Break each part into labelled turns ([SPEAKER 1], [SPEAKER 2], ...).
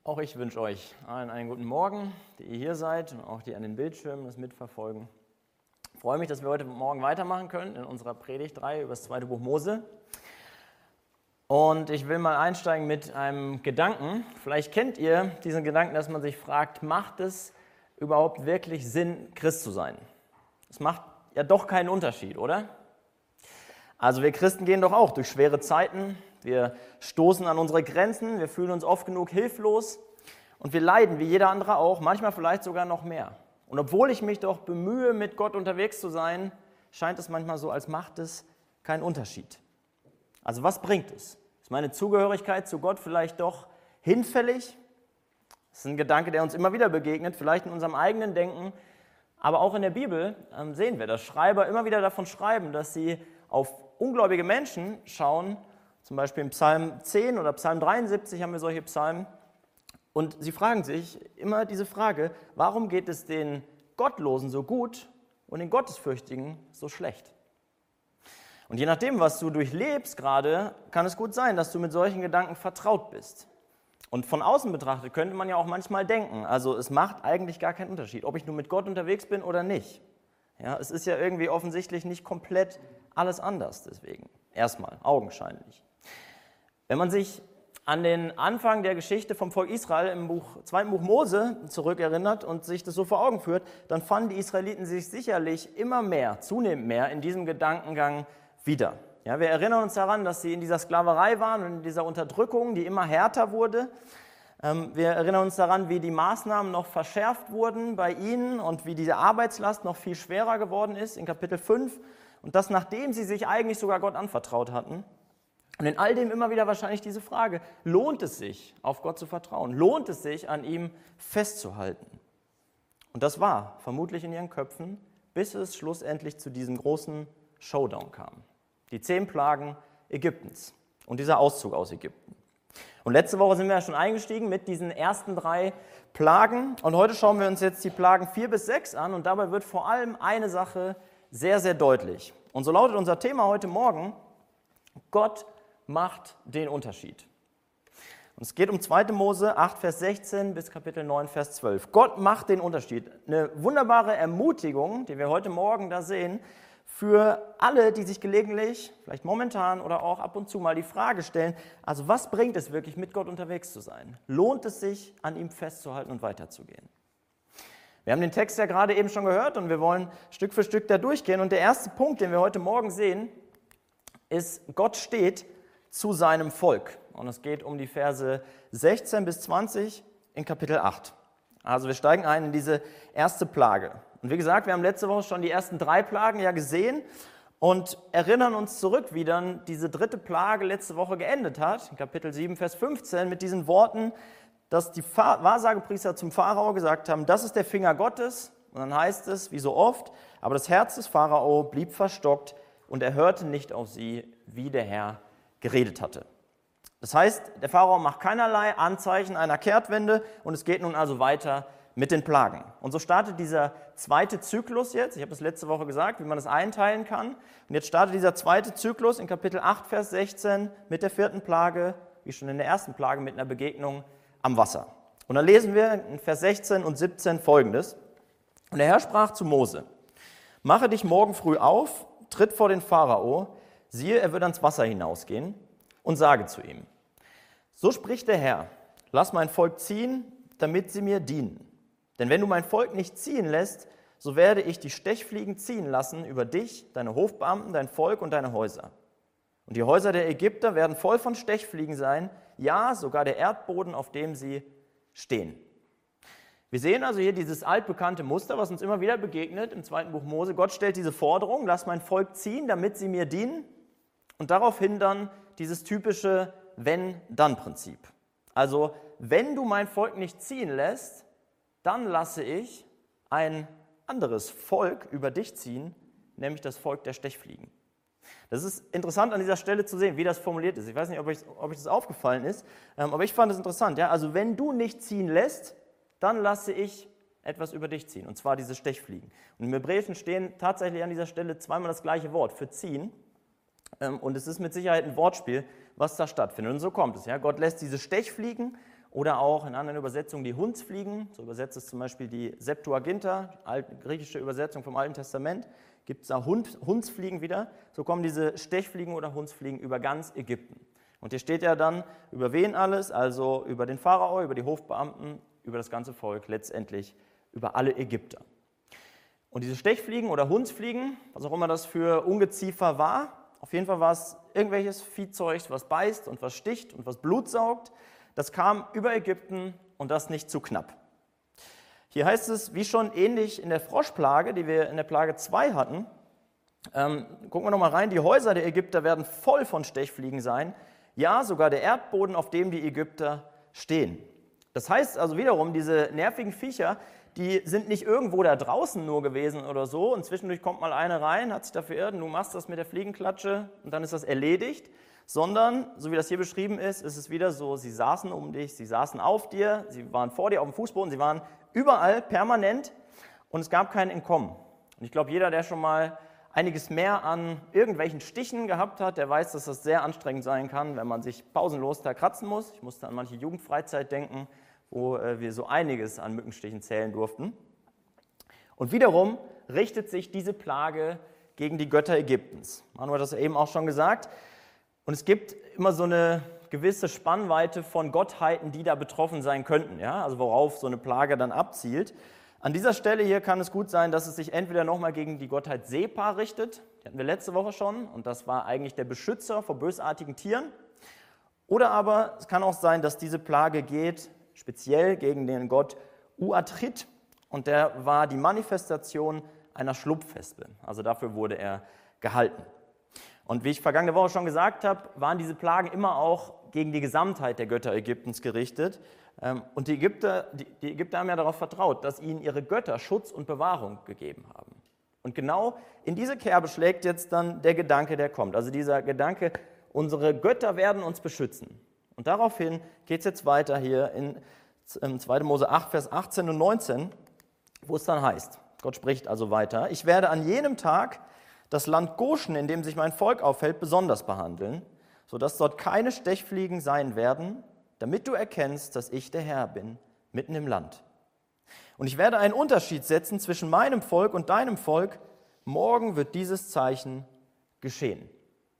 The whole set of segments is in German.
[SPEAKER 1] Auch ich wünsche euch allen einen guten Morgen, die ihr hier seid und auch die an den Bildschirmen das mitverfolgen. Ich freue mich, dass wir heute Morgen weitermachen können in unserer Predigtreihe über das zweite Buch Mose. Und ich will mal einsteigen mit einem Gedanken. Vielleicht kennt ihr diesen Gedanken, dass man sich fragt, macht es überhaupt wirklich Sinn, Christ zu sein? Es macht ja doch keinen Unterschied, oder? Also wir Christen gehen doch auch durch schwere Zeiten. Wir stoßen an unsere Grenzen, wir fühlen uns oft genug hilflos und wir leiden, wie jeder andere auch, manchmal vielleicht sogar noch mehr. Und obwohl ich mich doch bemühe, mit Gott unterwegs zu sein, scheint es manchmal so, als macht es keinen Unterschied. Also was bringt es? Ist meine Zugehörigkeit zu Gott vielleicht doch hinfällig? Das ist ein Gedanke, der uns immer wieder begegnet, vielleicht in unserem eigenen Denken, aber auch in der Bibel sehen wir, dass Schreiber immer wieder davon schreiben, dass sie auf ungläubige Menschen schauen. Zum Beispiel im Psalm 10 oder Psalm 73 haben wir solche Psalmen. Und sie fragen sich immer diese Frage, warum geht es den Gottlosen so gut und den Gottesfürchtigen so schlecht? Und je nachdem, was du durchlebst gerade, kann es gut sein, dass du mit solchen Gedanken vertraut bist. Und von außen betrachtet könnte man ja auch manchmal denken, also es macht eigentlich gar keinen Unterschied, ob ich nur mit Gott unterwegs bin oder nicht. Ja, es ist ja irgendwie offensichtlich nicht komplett alles anders deswegen. Erstmal, augenscheinlich. Wenn man sich an den Anfang der Geschichte vom Volk Israel im zweiten Buch Mose zurückerinnert und sich das so vor Augen führt, dann fanden die Israeliten sich sicherlich immer mehr, zunehmend mehr in diesem Gedankengang wieder. Ja, wir erinnern uns daran, dass sie in dieser Sklaverei waren und in dieser Unterdrückung, die immer härter wurde. Wir erinnern uns daran, wie die Maßnahmen noch verschärft wurden bei ihnen und wie diese Arbeitslast noch viel schwerer geworden ist in Kapitel 5. Und das, nachdem sie sich eigentlich sogar Gott anvertraut hatten. Und in all dem immer wieder wahrscheinlich diese Frage, lohnt es sich, auf Gott zu vertrauen? Lohnt es sich, an ihm festzuhalten? Und das war vermutlich in ihren Köpfen, bis es schlussendlich zu diesem großen Showdown kam. Die 10 Plagen Ägyptens und dieser Auszug aus Ägypten. Und letzte Woche sind wir ja schon eingestiegen mit diesen ersten 3 Plagen. Und heute schauen wir uns jetzt die Plagen 4 bis 6 an. Und dabei wird vor allem eine Sache sehr, sehr deutlich. Und so lautet unser Thema heute Morgen, Gott macht den Unterschied. Und es geht um 2. Mose 8, Vers 16 bis Kapitel 9, Vers 12. Gott macht den Unterschied. Eine wunderbare Ermutigung, die wir heute Morgen da sehen, für alle, die sich gelegentlich, vielleicht momentan oder auch ab und zu mal die Frage stellen, also was bringt es wirklich, mit Gott unterwegs zu sein? Lohnt es sich, an ihm festzuhalten und weiterzugehen? Wir haben den Text ja gerade eben schon gehört und wir wollen Stück für Stück da durchgehen. Und der erste Punkt, den wir heute Morgen sehen, ist, Gott steht zu seinem Volk. Und es geht um die Verse 16 bis 20 in Kapitel 8. Also wir steigen ein in diese erste Plage. Und wie gesagt, wir haben letzte Woche schon die ersten 3 Plagen ja gesehen und erinnern uns zurück, wie dann diese 3. Plage letzte Woche geendet hat, in Kapitel 7, Vers 15, mit diesen Worten, dass die Wahrsagepriester zum Pharao gesagt haben, das ist der Finger Gottes. Und dann heißt es, wie so oft, aber das Herz des Pharao blieb verstockt und er hörte nicht auf sie, wie der Herr geredet hatte. Das heißt, der Pharao macht keinerlei Anzeichen einer Kehrtwende und es geht nun also weiter mit den Plagen. Und so startet dieser 2. Zyklus jetzt, ich habe das letzte Woche gesagt, wie man das einteilen kann. Und jetzt startet dieser 2. Zyklus in Kapitel 8, Vers 16 mit der 4. Plage, wie schon in der ersten Plage, mit einer Begegnung am Wasser. Und dann lesen wir in Vers 16 und 17 Folgendes. Und der Herr sprach zu Mose, mache dich morgen früh auf, tritt vor den Pharao, siehe, er wird ans Wasser hinausgehen und sage zu ihm, so spricht der Herr, lass mein Volk ziehen, damit sie mir dienen. Denn wenn du mein Volk nicht ziehen lässt, so werde ich die Stechfliegen ziehen lassen über dich, deine Hofbeamten, dein Volk und deine Häuser. Und die Häuser der Ägypter werden voll von Stechfliegen sein, ja, sogar der Erdboden, auf dem sie stehen. Wir sehen also hier dieses altbekannte Muster, was uns immer wieder begegnet im 2. Buch Mose. Gott stellt diese Forderung, lass mein Volk ziehen, damit sie mir dienen. Und daraufhin dann dieses typische Wenn-Dann-Prinzip. Also, wenn du mein Volk nicht ziehen lässt, dann lasse ich ein anderes Volk über dich ziehen, nämlich das Volk der Stechfliegen. Das ist interessant an dieser Stelle zu sehen, wie das formuliert ist. Ich weiß nicht, ob euch das aufgefallen ist, aber ich fand es interessant. Ja? Also wenn du nicht ziehen lässt, dann lasse ich etwas über dich ziehen, und zwar diese Stechfliegen. Und im Hebräischen stehen tatsächlich an dieser Stelle zweimal das gleiche Wort für ziehen. Und es ist mit Sicherheit ein Wortspiel, was da stattfindet. Und so kommt es. Ja? Gott lässt diese Stechfliegen oder auch in anderen Übersetzungen die Hundsfliegen, so übersetzt es zum Beispiel die Septuaginta, die griechische Übersetzung vom Alten Testament, gibt es da Hundsfliegen wieder, so kommen diese Stechfliegen oder Hundsfliegen über ganz Ägypten. Und hier steht ja dann, über wen alles, also über den Pharao, über die Hofbeamten, über das ganze Volk, letztendlich über alle Ägypter. Und diese Stechfliegen oder Hundsfliegen, was auch immer das für Ungeziefer war, auf jeden Fall war es irgendwelches Viehzeug, was beißt und was sticht und was Blut saugt, das kam über Ägypten und das nicht zu knapp. Hier heißt es, wie schon ähnlich in der Froschplage, die wir in der Plage 2 hatten, gucken wir nochmal rein, die Häuser der Ägypter werden voll von Stechfliegen sein, ja, sogar der Erdboden, auf dem die Ägypter stehen. Das heißt also wiederum, diese nervigen Viecher, die sind nicht irgendwo da draußen nur gewesen oder so und zwischendurch kommt mal eine rein, hat sich dafür irrt und du machst das mit der Fliegenklatsche und dann ist das erledigt, sondern, so wie das hier beschrieben ist, ist es wieder so, sie saßen um dich, sie saßen auf dir, sie waren vor dir auf dem Fußboden, sie waren überall permanent und es gab kein Entkommen. Und ich glaube, jeder, der schon mal einiges mehr an irgendwelchen Stichen gehabt hat, der weiß, dass das sehr anstrengend sein kann, wenn man sich pausenlos da kratzen muss. Ich musste an manche Jugendfreizeit denken, wo wir so einiges an Mückenstichen zählen durften. Und wiederum richtet sich diese Plage gegen die Götter Ägyptens. Manu hat das eben auch schon gesagt. Und es gibt immer so eine gewisse Spannweite von Gottheiten, die da betroffen sein könnten, ja? Also worauf so eine Plage dann abzielt. An dieser Stelle hier kann es gut sein, dass es sich entweder nochmal gegen die Gottheit Sepa richtet, die hatten wir letzte Woche schon, und das war eigentlich der Beschützer vor bösartigen Tieren. Oder aber es kann auch sein, dass diese Plage geht speziell gegen den Gott Uatrit, und der war die Manifestation einer Schlupfwespe. Also dafür wurde er gehalten. Und wie ich vergangene Woche schon gesagt habe, waren diese Plagen immer auch gegen die Gesamtheit der Götter Ägyptens gerichtet. Und die Ägypter haben ja darauf vertraut, dass ihnen ihre Götter Schutz und Bewahrung gegeben haben. Und genau in diese Kerbe schlägt jetzt dann der Gedanke, der kommt. Also dieser Gedanke, unsere Götter werden uns beschützen. Und daraufhin geht es jetzt weiter hier in 2. Mose 8, Vers 18 und 19, wo es dann heißt, Gott spricht also weiter, ich werde an jenem Tag das Land Goschen, in dem sich mein Volk aufhält, besonders behandeln, sodass dort keine Stechfliegen sein werden, damit du erkennst, dass ich der Herr bin, mitten im Land. Und ich werde einen Unterschied setzen zwischen meinem Volk und deinem Volk. Morgen wird dieses Zeichen geschehen.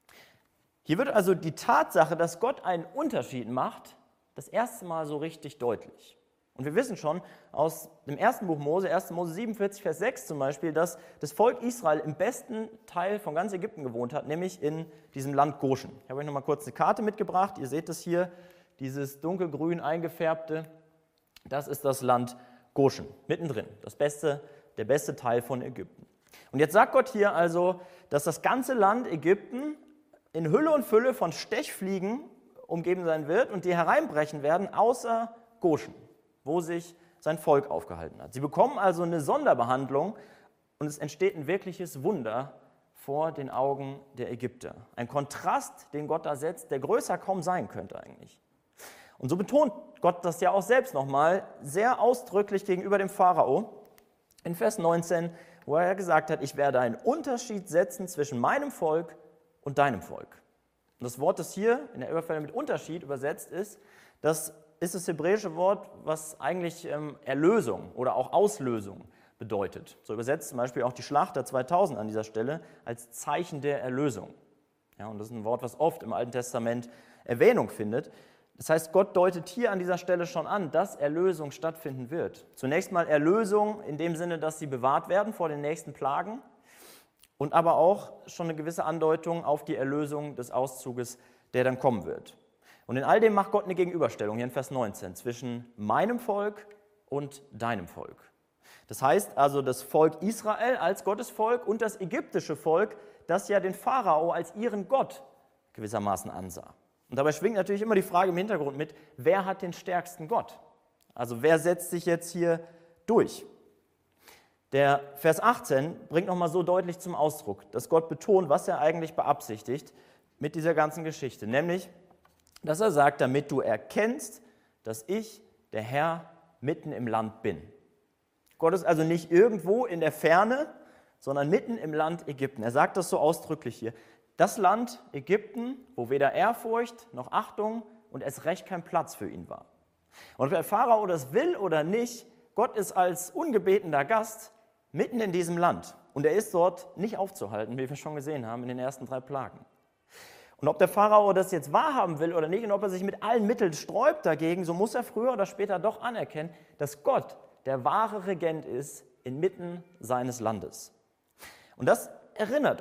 [SPEAKER 1] Hier wird also die Tatsache, dass Gott einen Unterschied macht, das erste Mal so richtig deutlich. Und wir wissen schon aus dem ersten Buch Mose, 1. Mose 47, Vers 6 zum Beispiel, dass das Volk Israel im besten Teil von ganz Ägypten gewohnt hat, nämlich in diesem Land Goschen. Ich habe euch noch mal kurz eine Karte mitgebracht. Ihr seht es hier, dieses dunkelgrün eingefärbte, das ist das Land Goschen, mittendrin, der beste Teil von Ägypten. Und jetzt sagt Gott hier also, dass das ganze Land Ägypten in Hülle und Fülle von Stechfliegen umgeben sein wird und die hereinbrechen werden, außer Goschen, wo sich sein Volk aufgehalten hat. Sie bekommen also eine Sonderbehandlung und es entsteht ein wirkliches Wunder vor den Augen der Ägypter. Ein Kontrast, den Gott da setzt, der größer kaum sein könnte eigentlich. Und so betont Gott das ja auch selbst nochmal sehr ausdrücklich gegenüber dem Pharao in Vers 19, wo er gesagt hat, ich werde einen Unterschied setzen zwischen meinem Volk und deinem Volk. Und das Wort, das hier in der Elberfelder mit Unterschied übersetzt ist, das ist das hebräische Wort, was eigentlich Erlösung oder auch Auslösung bedeutet. So übersetzt zum Beispiel auch die Schlachter 2000 an dieser Stelle als Zeichen der Erlösung. Ja, und das ist ein Wort, was oft im Alten Testament Erwähnung findet. Das heißt, Gott deutet hier an dieser Stelle schon an, dass Erlösung stattfinden wird. Zunächst mal Erlösung in dem Sinne, dass sie bewahrt werden vor den nächsten Plagen und aber auch schon eine gewisse Andeutung auf die Erlösung des Auszuges, der dann kommen wird. Und in all dem macht Gott eine Gegenüberstellung, hier in Vers 19, zwischen meinem Volk und deinem Volk. Das heißt also das Volk Israel als Gottes Volk und das ägyptische Volk, das ja den Pharao als ihren Gott gewissermaßen ansah. Und dabei schwingt natürlich immer die Frage im Hintergrund mit, wer hat den stärksten Gott? Also wer setzt sich jetzt hier durch? Der Vers 18 bringt nochmal so deutlich zum Ausdruck, dass Gott betont, was er eigentlich beabsichtigt mit dieser ganzen Geschichte. Nämlich, dass er sagt, damit du erkennst, dass ich, der Herr, mitten im Land bin. Gott ist also nicht irgendwo in der Ferne, sondern mitten im Land Ägypten. Er sagt das so ausdrücklich hier. Das Land Ägypten, wo weder Ehrfurcht noch Achtung und erst recht kein Platz für ihn war. Und ob der Pharao das will oder nicht, Gott ist als ungebetener Gast mitten in diesem Land. Und er ist dort nicht aufzuhalten, wie wir schon gesehen haben in den ersten 3 Plagen. Und ob der Pharao das jetzt wahrhaben will oder nicht und ob er sich mit allen Mitteln sträubt dagegen, so muss er früher oder später doch anerkennen, dass Gott der wahre Regent ist inmitten seines Landes. Und das erinnert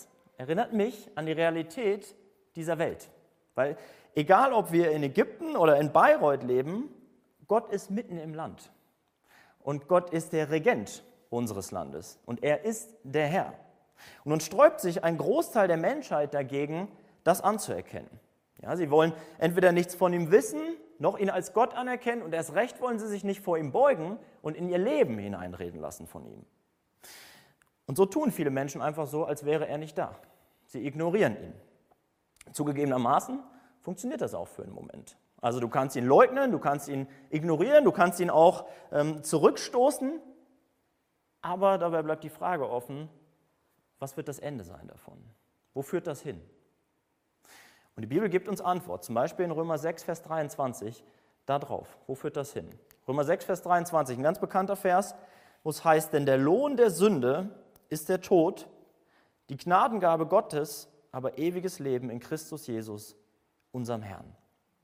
[SPEAKER 1] mich an die Realität dieser Welt. Weil egal, ob wir in Ägypten oder in Bayreuth leben, Gott ist mitten im Land. Und Gott ist der Regent unseres Landes. Und er ist der Herr. Und nun sträubt sich ein Großteil der Menschheit dagegen, das anzuerkennen. Ja, sie wollen entweder nichts von ihm wissen, noch ihn als Gott anerkennen und erst recht wollen sie sich nicht vor ihm beugen und in ihr Leben hineinreden lassen von ihm. Und so tun viele Menschen einfach so, als wäre er nicht da. Sie ignorieren ihn. Zugegebenermaßen funktioniert das auch für einen Moment. Also du kannst ihn leugnen, du kannst ihn ignorieren, du kannst ihn auch zurückstoßen, aber dabei bleibt die Frage offen, was wird das Ende sein davon? Wo führt das hin? Und die Bibel gibt uns Antwort, zum Beispiel in Römer 6, Vers 23, darauf. Wo führt das hin? Römer 6, Vers 23, ein ganz bekannter Vers, wo es heißt, denn der Lohn der Sünde ist der Tod, die Gnadengabe Gottes, aber ewiges Leben in Christus Jesus, unserem Herrn.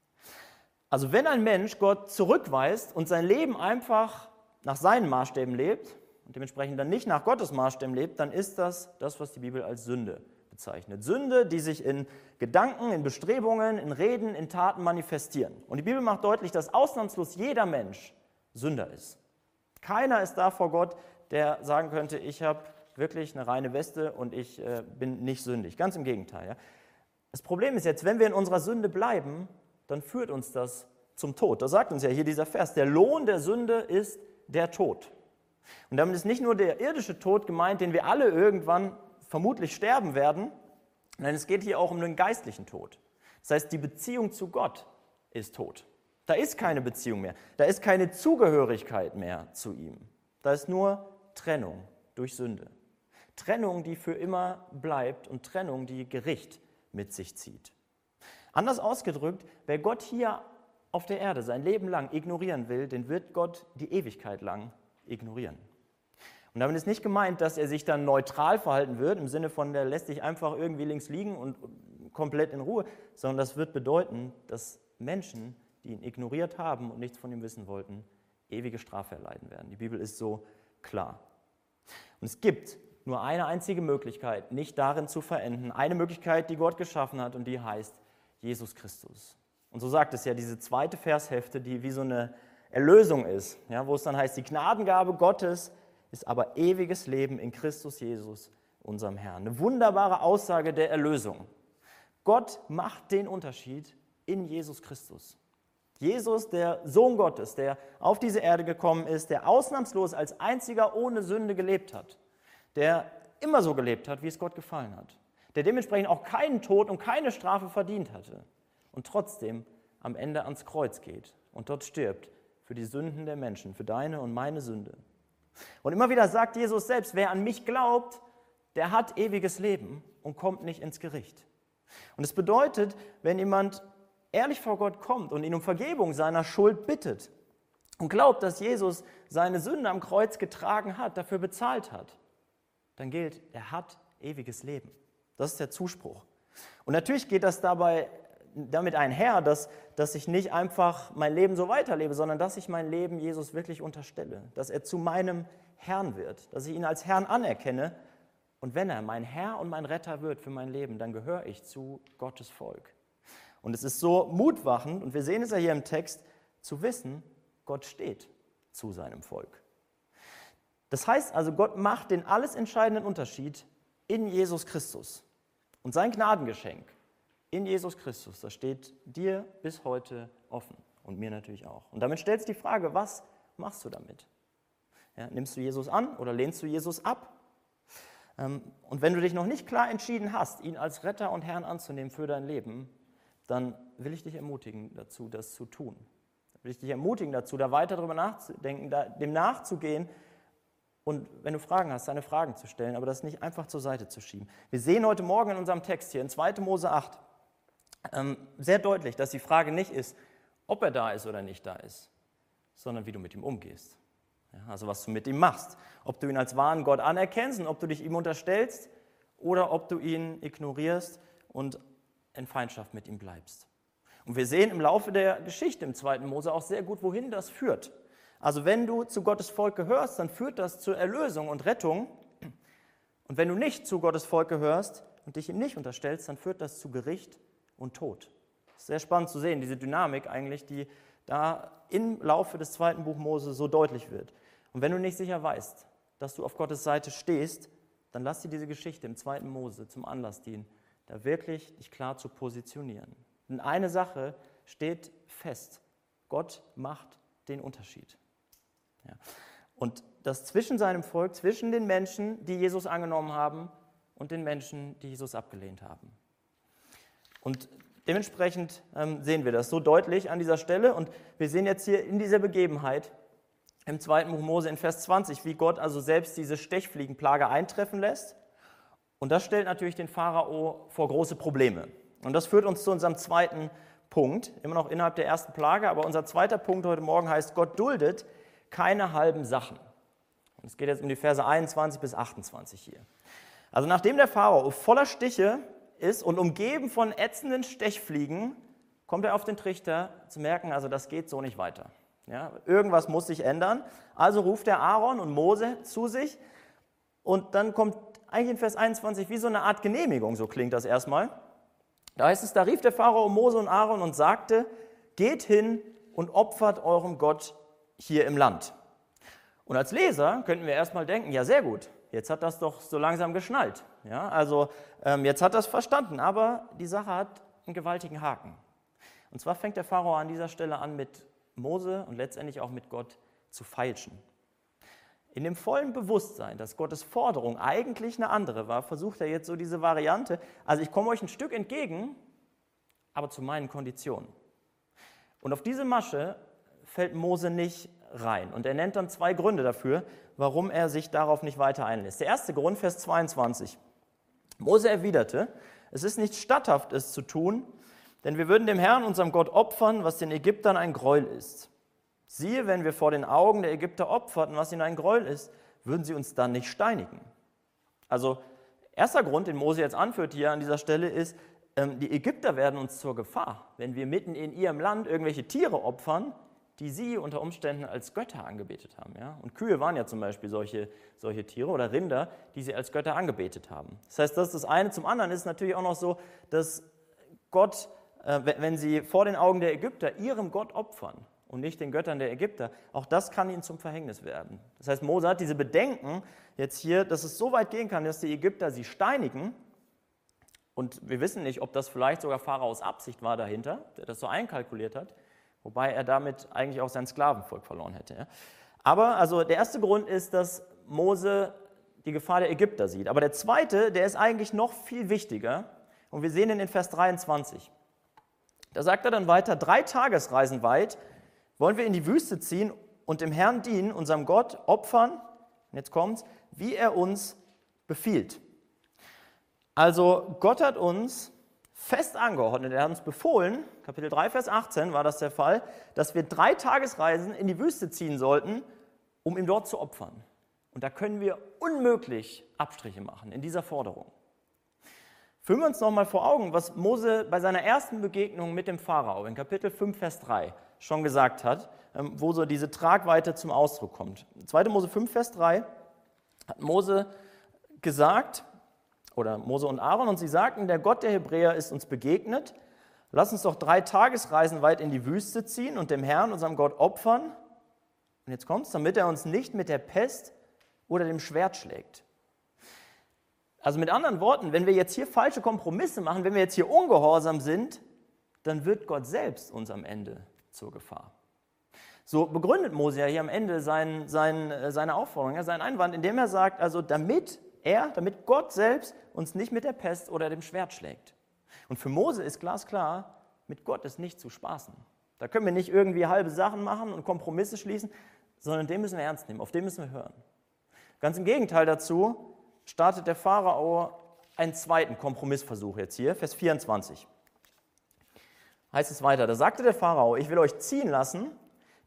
[SPEAKER 1] Also wenn ein Mensch Gott zurückweist und sein Leben einfach nach seinen Maßstäben lebt und dementsprechend dann nicht nach Gottes Maßstäben lebt, dann ist das, was die Bibel als Sünde bezeichnet. Sünde, die sich in Gedanken, in Bestrebungen, in Reden, in Taten manifestieren. Und die Bibel macht deutlich, dass ausnahmslos jeder Mensch Sünder ist. Keiner ist da vor Gott, der sagen könnte, ich habe wirklich eine reine Weste und ich bin nicht sündig. Ganz im Gegenteil. Ja. Das Problem ist jetzt, wenn wir in unserer Sünde bleiben, dann führt uns das zum Tod. Da sagt uns ja hier dieser Vers, der Lohn der Sünde ist der Tod. Und damit ist nicht nur der irdische Tod gemeint, den wir alle irgendwann vermutlich sterben werden, nein, es geht hier auch um den geistlichen Tod. Das heißt, die Beziehung zu Gott ist tot. Da ist keine Beziehung mehr, da ist keine Zugehörigkeit mehr zu ihm. Da ist nur Trennung durch Sünde. Trennung, die für immer bleibt und Trennung, die Gericht mit sich zieht. Anders ausgedrückt, wer Gott hier auf der Erde sein Leben lang ignorieren will, den wird Gott die Ewigkeit lang ignorieren. Und damit ist nicht gemeint, dass er sich dann neutral verhalten wird, im Sinne von, der lässt sich einfach irgendwie links liegen und komplett in Ruhe, sondern das wird bedeuten, dass Menschen, die ihn ignoriert haben und nichts von ihm wissen wollten, ewige Strafe erleiden werden. Die Bibel ist so klar. Und es gibt nur eine einzige Möglichkeit, nicht darin zu verenden, eine Möglichkeit, die Gott geschaffen hat und die heißt Jesus Christus. Und so sagt es ja diese zweite Vershälfte, die wie so eine Erlösung ist, ja, wo es dann heißt, die Gnadengabe Gottes ist aber ewiges Leben in Christus Jesus, unserem Herrn. Eine wunderbare Aussage der Erlösung. Gott macht den Unterschied in Jesus Christus. Jesus, der Sohn Gottes, der auf diese Erde gekommen ist, der ausnahmslos als einziger ohne Sünde gelebt hat, der immer so gelebt hat, wie es Gott gefallen hat, der dementsprechend auch keinen Tod und keine Strafe verdient hatte und trotzdem am Ende ans Kreuz geht und dort stirbt für die Sünden der Menschen, für deine und meine Sünde. Und immer wieder sagt Jesus selbst, wer an mich glaubt, der hat ewiges Leben und kommt nicht ins Gericht. Und es bedeutet, wenn jemand ehrlich vor Gott kommt und ihn um Vergebung seiner Schuld bittet und glaubt, dass Jesus seine Sünde am Kreuz getragen hat, dafür bezahlt hat, dann gilt, er hat ewiges Leben. Das ist der Zuspruch. Und natürlich geht das damit einher, dass ich nicht einfach mein Leben so weiterlebe, sondern dass ich mein Leben Jesus wirklich unterstelle, dass er zu meinem Herrn wird, dass ich ihn als Herrn anerkenne. Und wenn er mein Herr und mein Retter wird für mein Leben, dann gehöre ich zu Gottes Volk. Und es ist so mutmachend, und wir sehen es ja hier im Text, zu wissen, Gott steht zu seinem Volk. Das heißt also, Gott macht den alles entscheidenden Unterschied in Jesus Christus. Und sein Gnadengeschenk in Jesus Christus, das steht dir bis heute offen und mir natürlich auch. Und damit stellt sich die Frage, was machst du damit? Ja, nimmst du Jesus an oder lehnst du Jesus ab? Und wenn du dich noch nicht klar entschieden hast, ihn als Retter und Herrn anzunehmen für dein Leben, dann will ich dich ermutigen dazu, das zu tun. Dann will ich dich ermutigen dazu, da weiter darüber nachzudenken, dem nachzugehen und wenn du Fragen hast, deine Fragen zu stellen, aber das nicht einfach zur Seite zu schieben. Wir sehen heute Morgen in unserem Text hier in 2. Mose 8 sehr deutlich, dass die Frage nicht ist, ob er da ist oder nicht da ist, sondern wie du mit ihm umgehst. Ja, also was du mit ihm machst. Ob du ihn als wahren Gott anerkennst und ob du dich ihm unterstellst oder ob du ihn ignorierst und in Feindschaft mit ihm bleibst. Und wir sehen im Laufe der Geschichte im 2. Mose auch sehr gut, wohin das führt. Also wenn du zu Gottes Volk gehörst, dann führt das zur Erlösung und Rettung. Und wenn du nicht zu Gottes Volk gehörst und dich ihm nicht unterstellst, dann führt das zu Gericht und Tod. Das ist sehr spannend zu sehen, diese Dynamik eigentlich, die da im Laufe des 2. Buch Mose so deutlich wird. Und wenn du nicht sicher weißt, dass du auf Gottes Seite stehst, dann lass dir diese Geschichte im 2. Mose zum Anlass dienen, da wirklich dich klar zu positionieren. Denn eine Sache steht fest: Gott macht den Unterschied. Ja. Und das zwischen seinem Volk, zwischen den Menschen, die Jesus angenommen haben, und den Menschen, die Jesus abgelehnt haben. Und dementsprechend sehen wir das so deutlich an dieser Stelle. Und wir sehen jetzt hier in dieser Begebenheit im 2. Buch Mose in Vers 20, wie Gott also selbst diese Stechfliegenplage eintreffen lässt. Und das stellt natürlich den Pharao vor große Probleme. Und das führt uns zu unserem zweiten Punkt, immer noch innerhalb der ersten Plage. Aber unser zweiter Punkt heute Morgen heißt: Gott duldet keine halben Sachen. Und es geht jetzt um die Verse 21 bis 28 hier. Also nachdem der Pharao voller Stiche ist und umgeben von ätzenden Stechfliegen, kommt er auf den Trichter zu merken, also das geht so nicht weiter. Ja, irgendwas muss sich ändern. Also ruft er Aaron und Mose zu sich und dann kommt eigentlich in Vers 21 wie so eine Art Genehmigung, so klingt das erstmal. Da heißt es: Da rief der Pharao Mose und Aaron und sagte: Geht hin und opfert eurem Gott hier im Land. Und als Leser könnten wir erstmal denken, ja sehr gut, jetzt hat das doch so langsam geschnallt. Ja, also jetzt hat das verstanden, aber die Sache hat einen gewaltigen Haken. Und zwar fängt der Pharao an dieser Stelle an, mit Mose und letztendlich auch mit Gott zu feilschen. In dem vollen Bewusstsein, dass Gottes Forderung eigentlich eine andere war, versucht er jetzt so diese Variante: Also ich komme euch ein Stück entgegen, aber zu meinen Konditionen. Und auf diese Masche fällt Mose nicht rein. Und er nennt dann 2 Gründe dafür, warum er sich darauf nicht weiter einlässt. Der erste Grund, Vers 22. Mose erwiderte: Es ist nicht statthaft, es zu tun, denn wir würden dem Herrn, unserem Gott, opfern, was den Ägyptern ein Gräuel ist. Siehe, wenn wir vor den Augen der Ägypter opferten, was ihnen ein Gräuel ist, würden sie uns dann nicht steinigen. Also, erster Grund, den Mose jetzt anführt hier an dieser Stelle, ist, die Ägypter werden uns zur Gefahr, wenn wir mitten in ihrem Land irgendwelche Tiere opfern, die sie unter Umständen als Götter angebetet haben. Ja? Und Kühe waren ja zum Beispiel solche Tiere oder Rinder, die sie als Götter angebetet haben. Das heißt, das ist das eine. Zum anderen ist es natürlich auch noch so, dass Gott, wenn sie vor den Augen der Ägypter ihrem Gott opfern und nicht den Göttern der Ägypter, auch das kann ihnen zum Verhängnis werden. Das heißt, Mose hat diese Bedenken jetzt hier, dass es so weit gehen kann, dass die Ägypter sie steinigen. Und wir wissen nicht, ob das vielleicht sogar Pharaos Absicht war dahinter, der das so einkalkuliert hat. Wobei er damit eigentlich auch sein Sklavenvolk verloren hätte. Ja. Aber also der erste Grund ist, dass Mose die Gefahr der Ägypter sieht. Aber der zweite, der ist eigentlich noch viel wichtiger. Und wir sehen ihn in Vers 23. Da sagt er dann weiter: 3 Tagesreisen weit wollen wir in die Wüste ziehen und dem Herrn dienen, unserem Gott, opfern, und jetzt kommt's, wie er uns befiehlt. Also Gott hat uns fest angeordnet, er hat uns befohlen, Kapitel 3, Vers 18 war das der Fall, dass wir 3 Tagesreisen in die Wüste ziehen sollten, um ihm dort zu opfern. Und da können wir unmöglich Abstriche machen in dieser Forderung. Führen wir uns nochmal vor Augen, was Mose bei seiner ersten Begegnung mit dem Pharao in Kapitel 5, Vers 3 schon gesagt hat, wo so diese Tragweite zum Ausdruck kommt. 2. Mose 5, Vers 3 hat Mose gesagt, oder Mose und Aaron, und sie sagten: Der Gott der Hebräer ist uns begegnet. Lass uns doch 3 Tagesreisen weit in die Wüste ziehen und dem Herrn, unserem Gott, opfern. Und jetzt kommt's, damit er uns nicht mit der Pest oder dem Schwert schlägt. Also mit anderen Worten, wenn wir jetzt hier falsche Kompromisse machen, wenn wir jetzt hier ungehorsam sind, dann wird Gott selbst uns am Ende zur Gefahr. So begründet Mose ja hier am Ende seine Aufforderung, seinen Einwand, indem er sagt, also damit Gott selbst uns nicht mit der Pest oder dem Schwert schlägt. Und für Mose ist glasklar, mit Gott ist nicht zu spaßen. Da können wir nicht irgendwie halbe Sachen machen und Kompromisse schließen, sondern den müssen wir ernst nehmen, auf den müssen wir hören. Ganz im Gegenteil dazu startet der Pharao einen zweiten Kompromissversuch jetzt hier, Vers 24. Heißt es weiter: Da sagte der Pharao: Ich will euch ziehen lassen,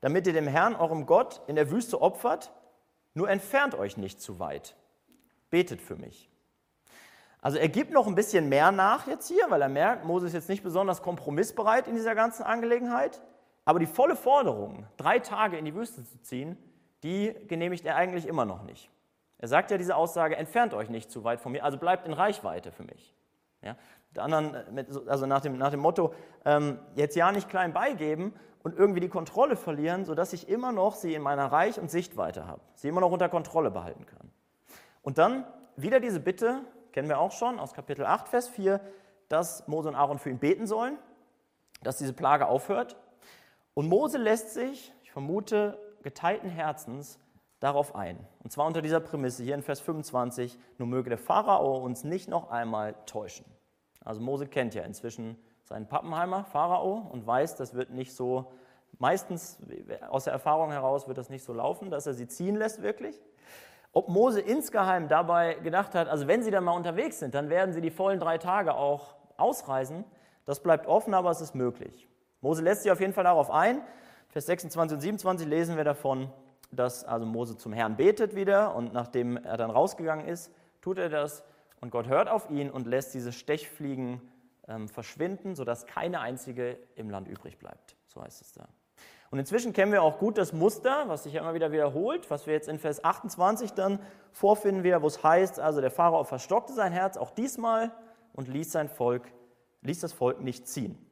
[SPEAKER 1] damit ihr dem Herrn, eurem Gott, in der Wüste opfert, nur entfernt euch nicht zu weit. Betet für mich. Also er gibt noch ein bisschen mehr nach jetzt hier, weil er merkt, Mose ist jetzt nicht besonders kompromissbereit in dieser ganzen Angelegenheit, aber die volle Forderung, 3 Tage in die Wüste zu ziehen, die genehmigt er eigentlich immer noch nicht. Er sagt ja diese Aussage, entfernt euch nicht zu weit von mir, also bleibt in Reichweite für mich. Ja? Der anderen, also nach dem Motto, jetzt ja nicht klein beigeben und irgendwie die Kontrolle verlieren, sodass ich immer noch sie in meiner Reich- und Sichtweite habe, sie immer noch unter Kontrolle behalten kann. Und dann wieder diese Bitte, kennen wir auch schon aus Kapitel 8, Vers 4, dass Mose und Aaron für ihn beten sollen, dass diese Plage aufhört. Und Mose lässt sich, ich vermute, geteilten Herzens darauf ein. Und zwar unter dieser Prämisse hier in Vers 25, nun möge der Pharao uns nicht noch einmal täuschen. Also Mose kennt ja inzwischen seinen Pappenheimer Pharao und weiß, das wird nicht so, meistens aus der Erfahrung heraus wird das nicht so laufen, dass er sie ziehen lässt wirklich. Ob Mose insgeheim dabei gedacht hat, also wenn sie dann mal unterwegs sind, dann werden sie die vollen 3 Tage auch ausreisen, das bleibt offen, aber es ist möglich. Mose lässt sich auf jeden Fall darauf ein. Vers 26 und 27 lesen wir davon, dass also Mose zum Herrn betet wieder und nachdem er dann rausgegangen ist, tut er das und Gott hört auf ihn und lässt diese Stechfliegen verschwinden, sodass keine einzige im Land übrig bleibt. So heißt es da. Und inzwischen kennen wir auch gut das Muster, was sich ja immer wieder wiederholt, was wir jetzt in Vers 28 dann vorfinden wieder, wo es heißt, also der Pharao verstockte sein Herz auch diesmal und ließ das Volk nicht ziehen.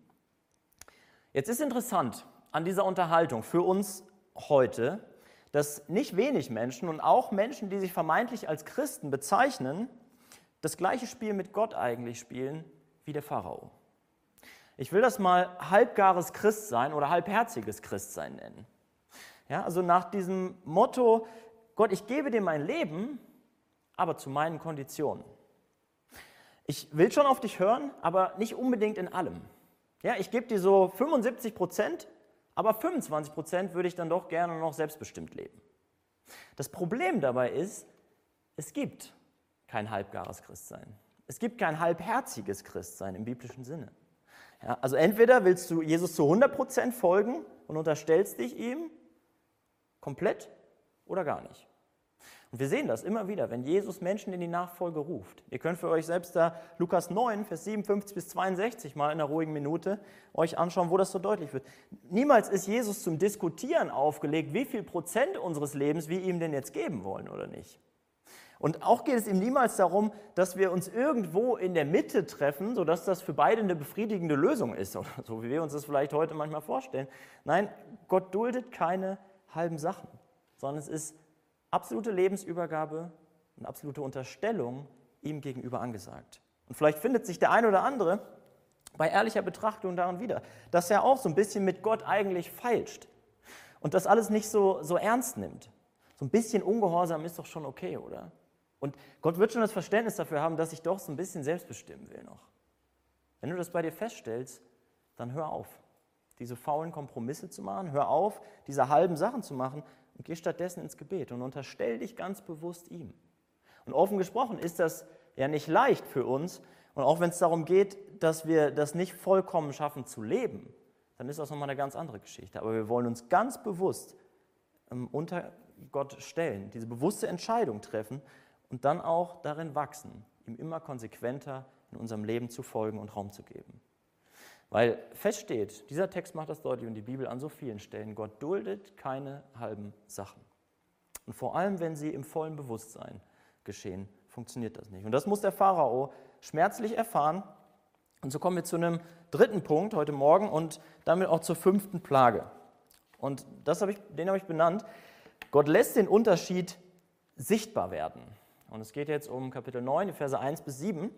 [SPEAKER 1] Jetzt ist interessant an dieser Unterhaltung für uns heute, dass nicht wenig Menschen und auch Menschen, die sich vermeintlich als Christen bezeichnen, das gleiche Spiel mit Gott eigentlich spielen wie der Pharao. Ich will das mal halbgares Christsein oder halbherziges Christsein nennen. Ja, also nach diesem Motto, Gott, ich gebe dir mein Leben, aber zu meinen Konditionen. Ich will schon auf dich hören, aber nicht unbedingt in allem. Ja, ich gebe dir so 75%, aber 25% würde ich dann doch gerne noch selbstbestimmt leben. Das Problem dabei ist, es gibt kein halbgares Christsein. Es gibt kein halbherziges Christsein im biblischen Sinne. Ja, also entweder willst du Jesus zu 100% folgen und unterstellst dich ihm komplett oder gar nicht. Und wir sehen das immer wieder, wenn Jesus Menschen in die Nachfolge ruft. Ihr könnt für euch selbst da Lukas 9, Vers 57 bis 62 mal in einer ruhigen Minute euch anschauen, wo das so deutlich wird. Niemals ist Jesus zum Diskutieren aufgelegt, wie viel Prozent unseres Lebens wir ihm denn jetzt geben wollen oder nicht. Und auch geht es ihm niemals darum, dass wir uns irgendwo in der Mitte treffen, sodass das für beide eine befriedigende Lösung ist, oder so wie wir uns das vielleicht heute manchmal vorstellen. Nein, Gott duldet keine halben Sachen, sondern es ist absolute Lebensübergabe und absolute Unterstellung ihm gegenüber angesagt. Und vielleicht findet sich der ein oder andere bei ehrlicher Betrachtung daran wieder, dass er auch so ein bisschen mit Gott eigentlich feilscht und das alles nicht so ernst nimmt. So ein bisschen Ungehorsam ist doch schon okay, oder? Und Gott wird schon das Verständnis dafür haben, dass ich doch so ein bisschen selbst bestimmen will noch. Wenn du das bei dir feststellst, dann hör auf, diese faulen Kompromisse zu machen, hör auf, diese halben Sachen zu machen und geh stattdessen ins Gebet und unterstell dich ganz bewusst ihm. Und offen gesprochen ist das ja nicht leicht für uns und auch wenn es darum geht, dass wir das nicht vollkommen schaffen zu leben, dann ist das nochmal eine ganz andere Geschichte. Aber wir wollen uns ganz bewusst unter Gott stellen, diese bewusste Entscheidung treffen und dann auch darin wachsen, ihm immer konsequenter in unserem Leben zu folgen und Raum zu geben. Weil feststeht, dieser Text macht das deutlich und die Bibel an so vielen Stellen, Gott duldet keine halben Sachen. Und vor allem, wenn sie im vollen Bewusstsein geschehen, funktioniert das nicht. Und das muss der Pharao schmerzlich erfahren. Und so kommen wir zu einem 3. Punkt heute Morgen und damit auch zur 5. Plage. Und den habe ich benannt. Gott lässt den Unterschied sichtbar werden. Und es geht jetzt um Kapitel 9, die Verse 1 bis 7.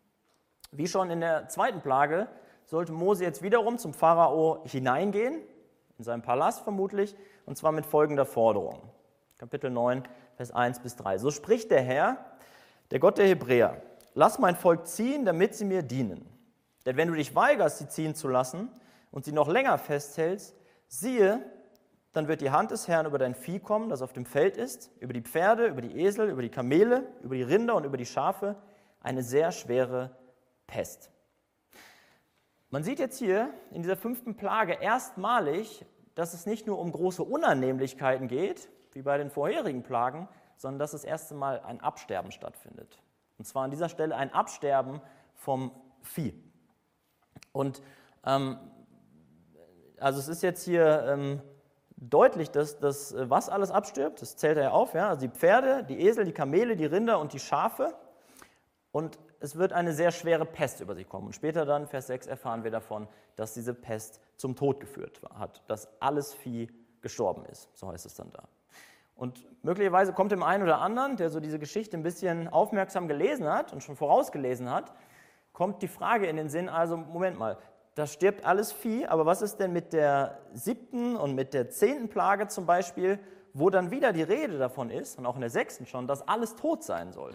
[SPEAKER 1] Wie schon in der 2. Plage sollte Mose jetzt wiederum zum Pharao hineingehen, in seinem Palast vermutlich, und zwar mit folgender Forderung. Kapitel 9, Vers 1 bis 3. So spricht der Herr, der Gott der Hebräer, lass mein Volk ziehen, damit sie mir dienen. Denn wenn du dich weigerst, sie ziehen zu lassen und sie noch länger festhältst, siehe, dann wird die Hand des Herrn über dein Vieh kommen, das auf dem Feld ist, über die Pferde, über die Esel, über die Kamele, über die Rinder und über die Schafe, eine sehr schwere Pest. Man sieht jetzt hier in dieser 5. Plage erstmalig, dass es nicht nur um große Unannehmlichkeiten geht, wie bei den vorherigen Plagen, sondern dass das erste Mal ein Absterben stattfindet. Und zwar an dieser Stelle ein Absterben vom Vieh. Und also es ist jetzt hier deutlich, dass was alles abstirbt, das zählt er ja auf, ja? Also die Pferde, die Esel, die Kamele, die Rinder und die Schafe. Und es wird eine sehr schwere Pest über sie kommen. Und später dann, Vers 6, erfahren wir davon, dass diese Pest zum Tod geführt hat, dass alles Vieh gestorben ist, so heißt es dann da. Und möglicherweise kommt dem einen oder anderen, der so diese Geschichte ein bisschen aufmerksam gelesen hat und schon vorausgelesen hat, kommt die Frage in den Sinn, also Moment mal, da stirbt alles Vieh, aber was ist denn mit der 7. und mit der 10. Plage zum Beispiel, wo dann wieder die Rede davon ist, und auch in der 6. schon, dass alles tot sein soll?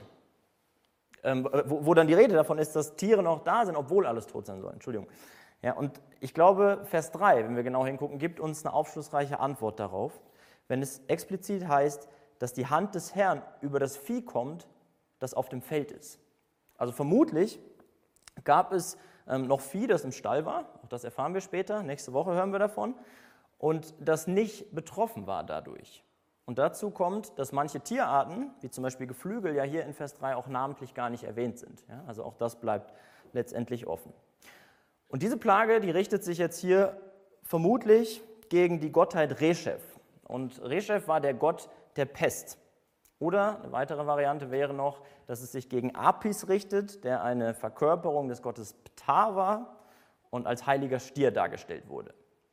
[SPEAKER 1] Wo dann die Rede davon ist, dass Tiere noch da sind, obwohl alles tot sein soll. Entschuldigung. Ja, und ich glaube, Vers 3, wenn wir genau hingucken, gibt uns eine aufschlussreiche Antwort darauf, wenn es explizit heißt, dass die Hand des Herrn über das Vieh kommt, das auf dem Feld ist. Also vermutlich gab es noch Vieh, das im Stall war, auch das erfahren wir später, nächste Woche hören wir davon, und das nicht betroffen war dadurch. Und dazu kommt, dass manche Tierarten, wie zum Beispiel Geflügel, ja hier in Vers 3 auch namentlich gar nicht erwähnt sind. Ja, also auch das bleibt letztendlich offen. Und diese Plage, die richtet sich jetzt hier vermutlich gegen die Gottheit Reshef. Und Reshef war der Gott der Pest. Oder eine weitere Variante wäre noch, dass es sich gegen Apis richtet, der eine Verkörperung des Gottes Ptah war und als heiliger Stier dargestellt wurde.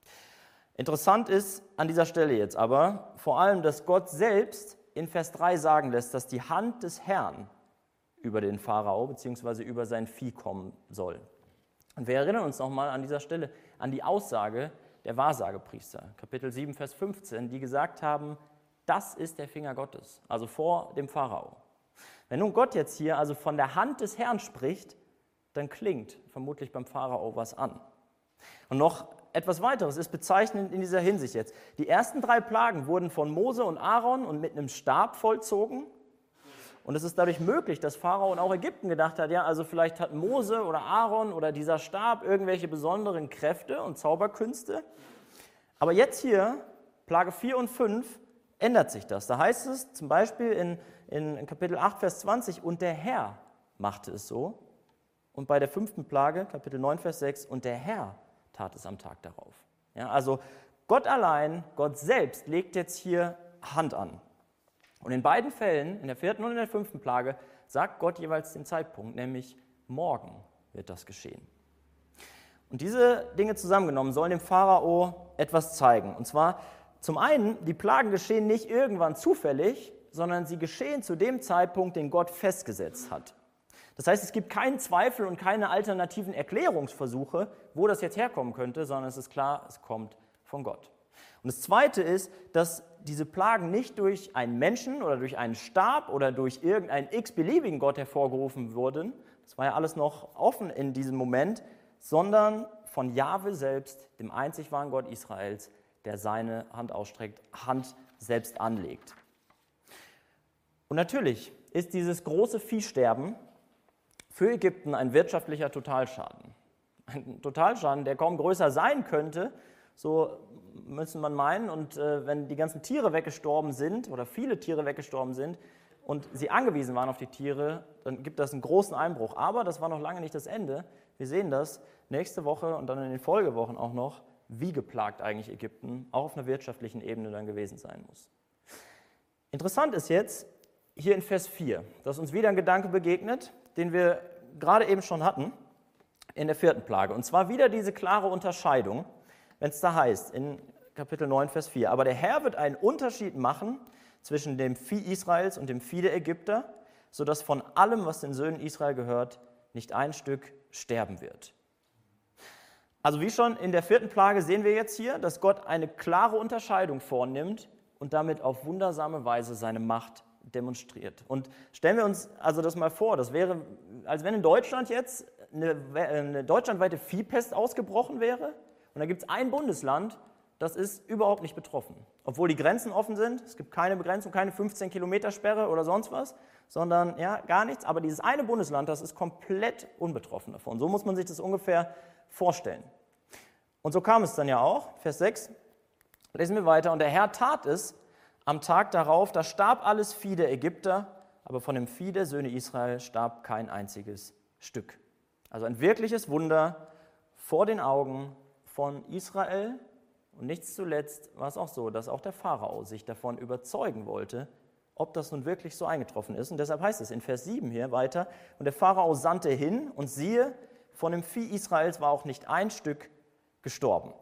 [SPEAKER 1] Interessant ist an dieser Stelle jetzt aber vor allem, dass Gott selbst in Vers 3 sagen lässt, dass die Hand des Herrn über den Pharao bzw. über sein Vieh kommen soll. Und wir erinnern uns nochmal an dieser Stelle an die Aussage der Wahrsagepriester, Kapitel 7, Vers 15, die gesagt haben, das ist der Finger Gottes, also vor dem Pharao. Wenn nun Gott jetzt hier also von der Hand des Herrn spricht, dann klingt vermutlich beim Pharao was an. Und noch etwas weiteres ist bezeichnend in dieser Hinsicht jetzt. Die ersten 3 Plagen wurden von Mose und Aaron und mit einem Stab vollzogen. Und es ist dadurch möglich, dass Pharao und auch Ägypten gedacht hat, ja, also vielleicht hat Mose oder Aaron oder dieser Stab irgendwelche besonderen Kräfte und Zauberkünste. Aber jetzt hier, Plage 4 und 5, ändert sich das. Da heißt es zum Beispiel in Kapitel 8, Vers 20, und der Herr machte es so. Und bei der 5. Plage, Kapitel 9, Vers 6, und der Herr tat es am Tag darauf. Ja, also Gott allein, Gott selbst legt jetzt hier Hand an. Und in beiden Fällen, in der 4. und in der 5. Plage, sagt Gott jeweils den Zeitpunkt, nämlich morgen wird das geschehen. Und diese Dinge zusammengenommen sollen dem Pharao etwas zeigen. Und zwar zum einen, die Plagen geschehen nicht irgendwann zufällig, sondern sie geschehen zu dem Zeitpunkt, den Gott festgesetzt hat. Das heißt, es gibt keinen Zweifel und keine alternativen Erklärungsversuche, wo das jetzt herkommen könnte, sondern es ist klar, es kommt von Gott. Und das Zweite ist, dass diese Plagen nicht durch einen Menschen oder durch einen Stab oder durch irgendeinen x-beliebigen Gott hervorgerufen wurden, das war ja alles noch offen in diesem Moment, sondern von Jahwe selbst, dem einzig wahren Gott Israels, der seine Hand ausstreckt, Hand selbst anlegt. Und natürlich ist dieses große Viehsterben für Ägypten ein wirtschaftlicher Totalschaden. Ein Totalschaden, der kaum größer sein könnte, so müssen man meinen. Und wenn die ganzen Tiere weggestorben sind oder viele Tiere weggestorben sind und sie angewiesen waren auf die Tiere, dann gibt das einen großen Einbruch. Aber das war noch lange nicht das Ende. Wir sehen das nächste Woche und dann in den Folgewochen auch noch, wie geplagt eigentlich Ägypten auch auf einer wirtschaftlichen Ebene dann gewesen sein muss. Interessant ist jetzt hier in Vers 4, dass uns wieder ein Gedanke begegnet, den wir gerade eben schon hatten in der 4. Plage. Und zwar wieder diese klare Unterscheidung, wenn es da heißt in Kapitel 9, Vers 4, aber der Herr wird einen Unterschied machen zwischen dem Vieh Israels und dem Vieh der Ägypter, sodass von allem, was den Söhnen Israel gehört, nicht ein Stück sterben wird. Also wie schon in der 4. Plage sehen wir jetzt hier, dass Gott eine klare Unterscheidung vornimmt und damit auf wundersame Weise seine Macht demonstriert. Und stellen wir uns also das mal vor, das wäre, als wenn in Deutschland jetzt eine deutschlandweite Viehpest ausgebrochen wäre und da gibt es ein Bundesland, das ist überhaupt nicht betroffen. Obwohl die Grenzen offen sind, es gibt keine Begrenzung, keine 15-Kilometer-Sperre oder sonst was, sondern ja, gar nichts. Aber dieses eine Bundesland, das ist komplett unbetroffen davon. So muss man sich das ungefähr vorstellen. Und so kam es dann ja auch, Vers 6, Lesen wir weiter. Und der Herr tat es am Tag darauf, da starb alles Vieh der Ägypter, aber von dem Vieh der Söhne Israel starb kein einziges Stück. Also ein wirkliches Wunder vor den Augen von Israel. Und nicht zuletzt war es auch so, dass auch der Pharao sich davon überzeugen wollte, ob das nun wirklich so eingetroffen ist. Und deshalb heißt es in Vers 7 hier weiter, und der Pharao sandte hin, und siehe, von dem Vieh Israels war auch nicht ein Stück gestorben.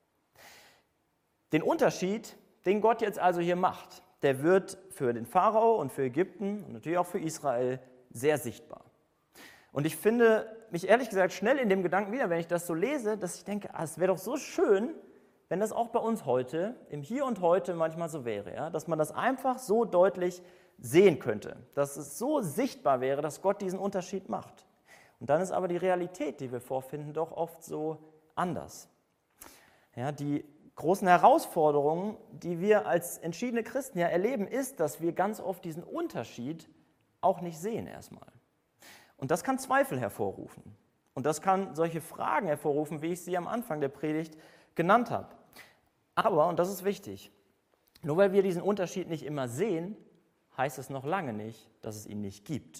[SPEAKER 1] Den Unterschied, den Gott jetzt also hier macht, der wird für den Pharao und für Ägypten und natürlich auch für Israel sehr sichtbar. Und ich finde mich ehrlich gesagt schnell in dem Gedanken wieder, wenn ich das so lese, dass ich denke, es wäre doch so schön, wenn das auch bei uns heute, im Hier und Heute manchmal so wäre, ja? Dass man das einfach so deutlich sehen könnte, dass es so sichtbar wäre, dass Gott diesen Unterschied macht. Und dann ist aber die Realität, die wir vorfinden, doch oft so anders. Ja, die großen Herausforderungen, die wir als entschiedene Christen ja erleben, ist, dass wir ganz oft diesen Unterschied auch nicht sehen erstmal. Und das kann Zweifel hervorrufen. Und das kann solche Fragen hervorrufen, wie ich sie am Anfang der Predigt genannt habe. Aber, und das ist wichtig, nur weil wir diesen Unterschied nicht immer sehen, heißt es noch lange nicht, dass es ihn nicht gibt.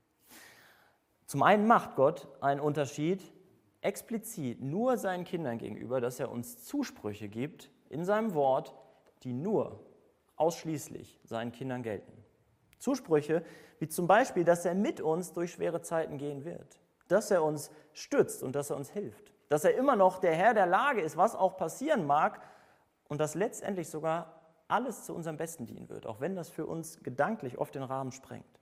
[SPEAKER 1] Zum einen macht Gott einen Unterschied explizit nur seinen Kindern gegenüber, dass er uns Zusprüche gibt in seinem Wort, die nur ausschließlich seinen Kindern gelten. Zusprüche wie zum Beispiel, dass er mit uns durch schwere Zeiten gehen wird, dass er uns stützt und dass er uns hilft, dass er immer noch der Herr der Lage ist, was auch passieren mag und dass letztendlich sogar alles zu unserem Besten dienen wird, auch wenn das für uns gedanklich oft den Rahmen sprengt.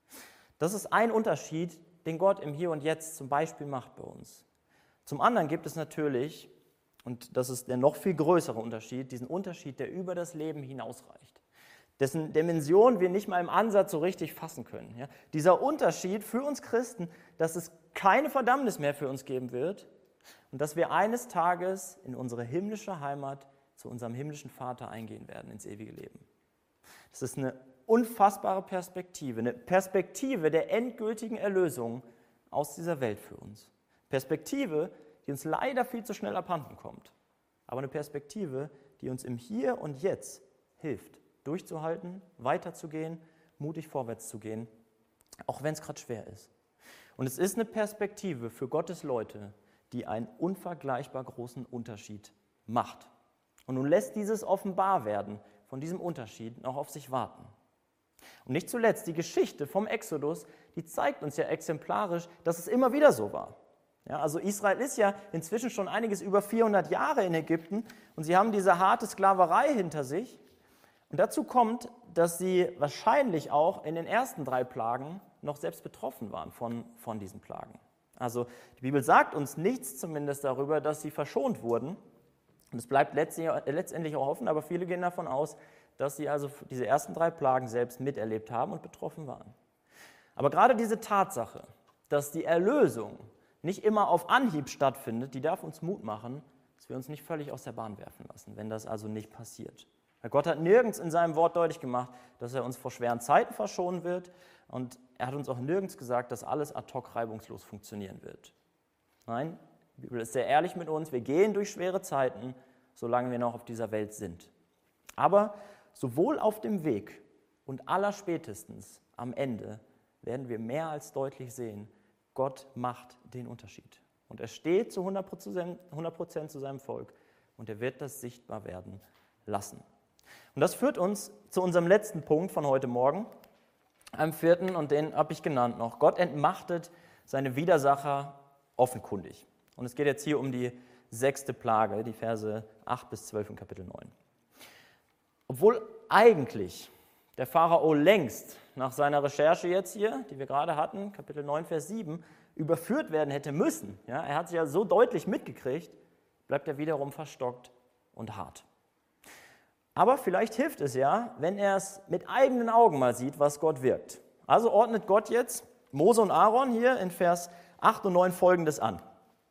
[SPEAKER 1] Das ist ein Unterschied, den Gott im Hier und Jetzt zum Beispiel macht bei uns. Zum anderen gibt es natürlich, und das ist der noch viel größere Unterschied, diesen Unterschied, der über das Leben hinausreicht, dessen Dimension wir nicht mal im Ansatz so richtig fassen können. Ja? Dieser Unterschied für uns Christen, dass es keine Verdammnis mehr für uns geben wird und dass wir eines Tages in unsere himmlische Heimat zu unserem himmlischen Vater eingehen werden, ins ewige Leben. Das ist eine unfassbare Perspektive, eine Perspektive der endgültigen Erlösung aus dieser Welt für uns. Perspektive, die uns leider viel zu schnell abhanden kommt, aber eine Perspektive, die uns im Hier und Jetzt hilft, durchzuhalten, weiterzugehen, mutig vorwärts zu gehen, auch wenn es gerade schwer ist. Und es ist eine Perspektive für Gottes Leute, die einen unvergleichbar großen Unterschied macht. Und nun lässt dieses Offenbarwerden von diesem Unterschied noch auf sich warten. Und nicht zuletzt die Geschichte vom Exodus, die zeigt uns ja exemplarisch, dass es immer wieder so war. Ja, also Israel ist ja inzwischen schon einiges über 400 Jahre in Ägypten und sie haben diese harte Sklaverei hinter sich. Und dazu kommt, dass sie wahrscheinlich auch in den ersten 3 Plagen noch selbst betroffen waren von diesen Plagen. Also die Bibel sagt uns nichts zumindest darüber, dass sie verschont wurden. Und es bleibt letztendlich auch offen, aber viele gehen davon aus, dass sie also diese ersten 3 Plagen selbst miterlebt haben und betroffen waren. Aber gerade diese Tatsache, dass die Erlösung nicht immer auf Anhieb stattfindet, die darf uns Mut machen, dass wir uns nicht völlig aus der Bahn werfen lassen, wenn das also nicht passiert. Weil Gott hat nirgends in seinem Wort deutlich gemacht, dass er uns vor schweren Zeiten verschonen wird und er hat uns auch nirgends gesagt, dass alles ad hoc reibungslos funktionieren wird. Nein, die Bibel ist sehr ehrlich mit uns, wir gehen durch schwere Zeiten, solange wir noch auf dieser Welt sind. Aber sowohl auf dem Weg und allerspätestens am Ende werden wir mehr als deutlich sehen, Gott macht den Unterschied. Und er steht zu 100% zu seinem Volk und er wird das sichtbar werden lassen. Und das führt uns zu unserem letzten Punkt von heute Morgen, einem 4. und den habe ich genannt noch. Gott entmachtet seine Widersacher offenkundig. Und es geht jetzt hier um die 6. Plage, die Verse 8 bis 12 in Kapitel 9. Obwohl eigentlich der Pharao längst nach seiner Recherche jetzt hier, die wir gerade hatten, Kapitel 9, Vers 7, überführt werden hätte müssen. Ja, er hat sich ja so deutlich mitgekriegt, bleibt er wiederum verstockt und hart. Aber vielleicht hilft es ja, wenn er es mit eigenen Augen mal sieht, was Gott wirkt. Also ordnet Gott jetzt Mose und Aaron hier in Vers 8 und 9 Folgendes an.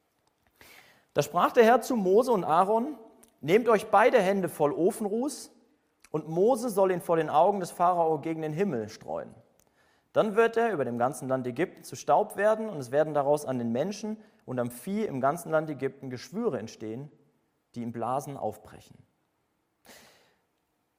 [SPEAKER 1] Da sprach der Herr zu Mose und Aaron: Nehmt euch beide Hände voll Ofenruß, und Mose soll ihn vor den Augen des Pharao gegen den Himmel streuen. Dann wird er über dem ganzen Land Ägypten zu Staub werden, und es werden daraus an den Menschen und am Vieh im ganzen Land Ägypten Geschwüre entstehen, die in Blasen aufbrechen.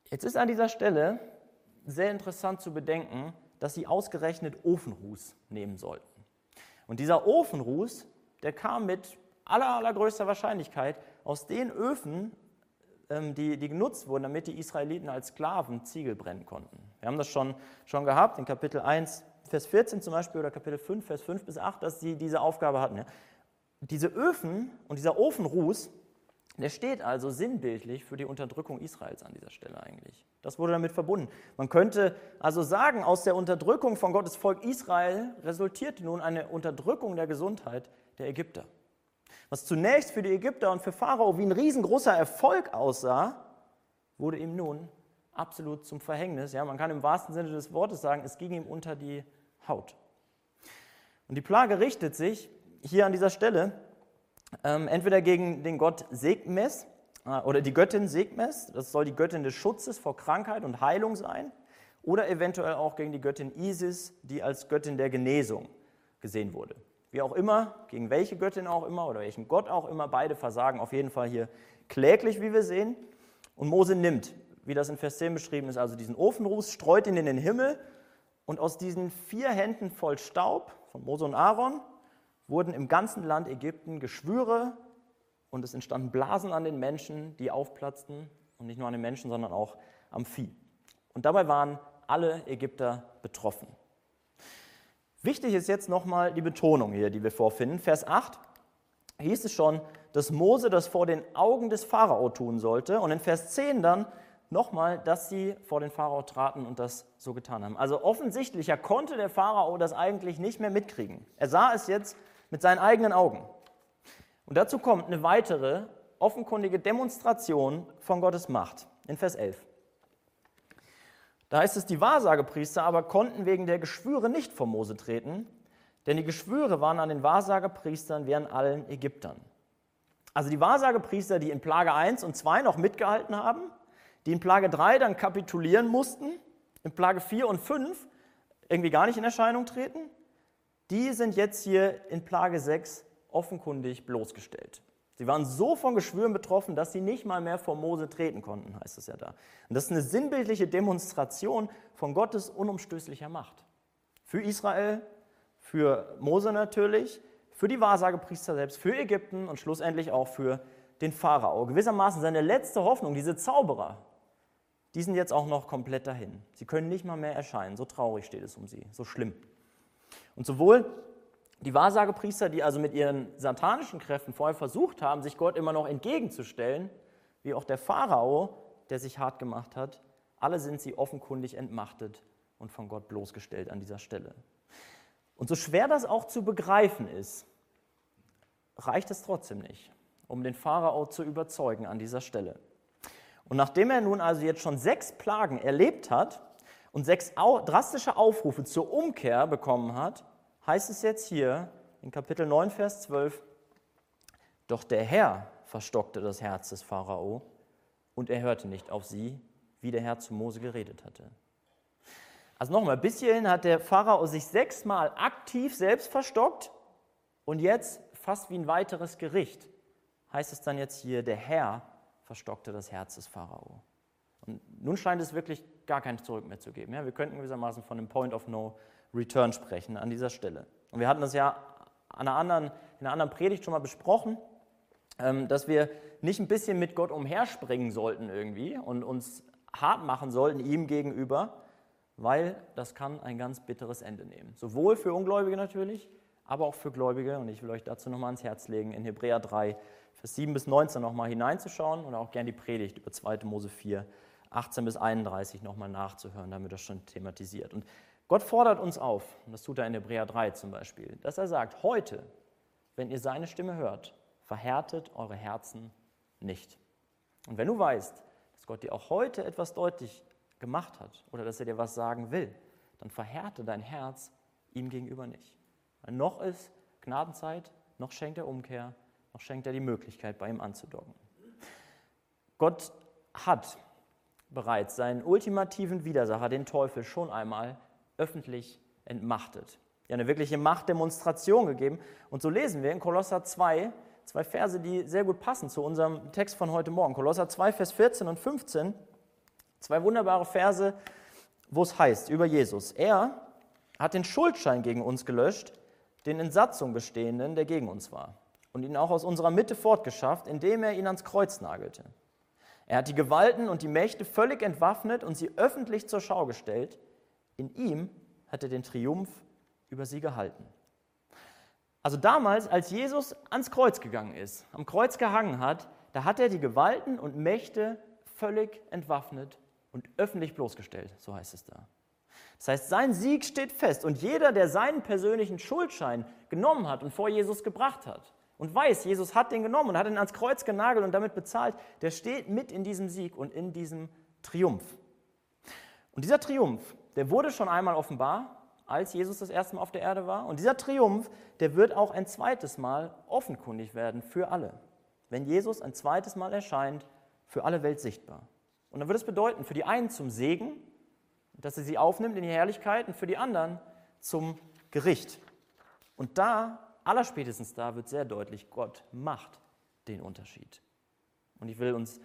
[SPEAKER 1] Jetzt ist an dieser Stelle sehr interessant zu bedenken, dass sie ausgerechnet Ofenruß nehmen sollten. Und dieser Ofenruß, der kam mit allergrößter Wahrscheinlichkeit aus den Öfen, die genutzt wurden, damit die Israeliten als Sklaven Ziegel brennen konnten. Wir haben das schon gehabt, in Kapitel 1, Vers 14 zum Beispiel, oder Kapitel 5, Vers 5 bis 8, dass sie diese Aufgabe hatten. Ja. Diese Öfen und dieser Ofenruß, der steht also sinnbildlich für die Unterdrückung Israels an dieser Stelle eigentlich. Das wurde damit verbunden. Man könnte also sagen, aus der Unterdrückung von Gottes Volk Israel resultierte nun eine Unterdrückung der Gesundheit der Ägypter. Was zunächst für die Ägypter und für Pharao wie ein riesengroßer Erfolg aussah, wurde ihm nun absolut zum Verhängnis. Ja, man kann im wahrsten Sinne des Wortes sagen, es ging ihm unter die Haut. Und die Plage richtet sich hier an dieser Stelle entweder gegen den Gott Sekmes oder die Göttin Sekmes, das soll die Göttin des Schutzes vor Krankheit und Heilung sein, oder eventuell auch gegen die Göttin Isis, die als Göttin der Genesung gesehen wurde. Wie auch immer, gegen welche Göttin auch immer oder welchen Gott auch immer, beide versagen auf jeden Fall hier kläglich, wie wir sehen. Und Mose nimmt, wie das in Vers 10 beschrieben ist, also diesen Ofenruß, streut ihn in den Himmel und aus diesen 4 Händen voll Staub von Mose und Aaron wurden im ganzen Land Ägypten Geschwüre und es entstanden Blasen an den Menschen, die aufplatzten und nicht nur an den Menschen, sondern auch am Vieh. Und dabei waren alle Ägypter betroffen. Wichtig ist jetzt nochmal die Betonung hier, die wir vorfinden. Vers 8 hieß es schon, dass Mose das vor den Augen des Pharao tun sollte und in Vers 10 dann nochmal, dass sie vor den Pharao traten und das so getan haben. Also offensichtlicher konnte der Pharao das eigentlich nicht mehr mitkriegen. Er sah es jetzt mit seinen eigenen Augen. Und dazu kommt eine weitere offenkundige Demonstration von Gottes Macht in Vers 11. Da heißt es, die Wahrsagepriester aber konnten wegen der Geschwüre nicht vor Mose treten, denn die Geschwüre waren an den Wahrsagepriestern wie an allen Ägyptern. Also die Wahrsagepriester, die in Plage 1 und 2 noch mitgehalten haben, die in Plage 3 dann kapitulieren mussten, in Plage 4 und 5 irgendwie gar nicht in Erscheinung treten, die sind jetzt hier in Plage 6 offenkundig bloßgestellt. Sie waren so von Geschwüren betroffen, dass sie nicht mal mehr vor Mose treten konnten, heißt es ja da. Und das ist eine sinnbildliche Demonstration von Gottes unumstößlicher Macht. Für Israel, für Mose natürlich, für die Wahrsagepriester selbst, für Ägypten und schlussendlich auch für den Pharao. Gewissermaßen seine letzte Hoffnung, diese Zauberer, die sind jetzt auch noch komplett dahin. Sie können nicht mal mehr erscheinen, so traurig steht es um sie, so schlimm. Und sowohl die Wahrsagepriester, die also mit ihren satanischen Kräften vorher versucht haben, sich Gott immer noch entgegenzustellen, wie auch der Pharao, der sich hart gemacht hat, alle sind sie offenkundig entmachtet und von Gott bloßgestellt an dieser Stelle. Und so schwer das auch zu begreifen ist, reicht es trotzdem nicht, um den Pharao zu überzeugen an dieser Stelle. Und nachdem er nun also jetzt schon 6 Plagen erlebt hat und 6 drastische Aufrufe zur Umkehr bekommen hat, heißt es jetzt hier in Kapitel 9, Vers 12, doch der Herr verstockte das Herz des Pharao und er hörte nicht auf sie, wie der Herr zu Mose geredet hatte. Also nochmal, bis hierhin hat der Pharao sich 6-mal aktiv selbst verstockt und jetzt fast wie ein weiteres Gericht heißt es dann jetzt hier, der Herr verstockte das Herz des Pharao. Und nun scheint es wirklich gar kein Zurück mehr zu geben. Ja, wir könnten gewissermaßen von einem Point of No Return sprechen an dieser Stelle. Und wir hatten das ja in einer anderen Predigt schon mal besprochen, dass wir nicht ein bisschen mit Gott umherspringen sollten irgendwie und uns hart machen sollten ihm gegenüber, weil das kann ein ganz bitteres Ende nehmen. Sowohl für Ungläubige natürlich, aber auch für Gläubige. Und ich will euch dazu nochmal ans Herz legen, in Hebräer 3, Vers 7 bis 19 nochmal hineinzuschauen und auch gerne die Predigt über 2. Mose 4, 18 bis 31 nochmal nachzuhören, da haben wir das schon thematisiert. Und Gott fordert uns auf, und das tut er in Hebräer 3 zum Beispiel, dass er sagt, heute, wenn ihr seine Stimme hört, verhärtet eure Herzen nicht. Und wenn du weißt, dass Gott dir auch heute etwas deutlich gemacht hat oder dass er dir was sagen will, dann verhärte dein Herz ihm gegenüber nicht. Weil noch ist Gnadenzeit, noch schenkt er Umkehr, noch schenkt er die Möglichkeit, bei ihm anzudocken. Gott hat bereits seinen ultimativen Widersacher, den Teufel, schon einmal öffentlich entmachtet. Ja, eine wirkliche Machtdemonstration gegeben. Und so lesen wir in Kolosser 2, 2 Verse, die sehr gut passen zu unserem Text von heute Morgen. Kolosser 2, Vers 14 und 15. 2 wunderbare Verse, wo es heißt über Jesus: Er hat den Schuldschein gegen uns gelöscht, den in Satzung bestehenden, der gegen uns war, und ihn auch aus unserer Mitte fortgeschafft, indem er ihn ans Kreuz nagelte. Er hat die Gewalten und die Mächte völlig entwaffnet und sie öffentlich zur Schau gestellt. In ihm hat er den Triumph über sie gehalten. Also damals, als Jesus ans Kreuz gegangen ist, am Kreuz gehangen hat, da hat er die Gewalten und Mächte völlig entwaffnet und öffentlich bloßgestellt, so heißt es da. Das heißt, sein Sieg steht fest und jeder, der seinen persönlichen Schuldschein genommen hat und vor Jesus gebracht hat und weiß, Jesus hat den genommen und hat ihn ans Kreuz genagelt und damit bezahlt, der steht mit in diesem Sieg und in diesem Triumph. Und dieser Triumph, der wurde schon einmal offenbar, als Jesus das erste Mal auf der Erde war. Und dieser Triumph, der wird auch ein zweites Mal offenkundig werden für alle. Wenn Jesus ein zweites Mal erscheint, für alle Welt sichtbar. Und dann wird es bedeuten, für die einen zum Segen, dass er sie aufnimmt in die Herrlichkeit, und für die anderen zum Gericht. Und da, allerspätestens da, wird sehr deutlich, Gott macht den Unterschied. Und ich will uns